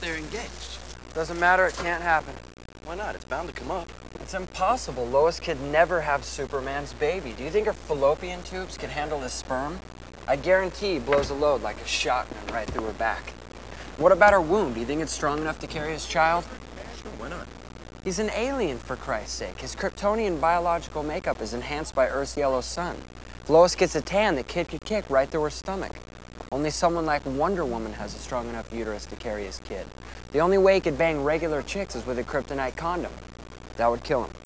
they're engaged? Doesn't matter, it can't happen. Why not? It's bound to come up. It's impossible. Lois could never have Superman's baby. Do you think her fallopian tubes can handle his sperm? I guarantee he blows a load like a shotgun right through her back. What about her womb? Do you think it's strong enough to carry his child? Sure, why not? He's an alien, for Christ's sake. His Kryptonian biological makeup is enhanced by Earth's yellow sun. If Lois gets a tan, the kid could kick right through her stomach. Only someone like Wonder Woman has a strong enough uterus to carry his kid. The only way he could bang regular chicks is with a kryptonite condom. That would kill him.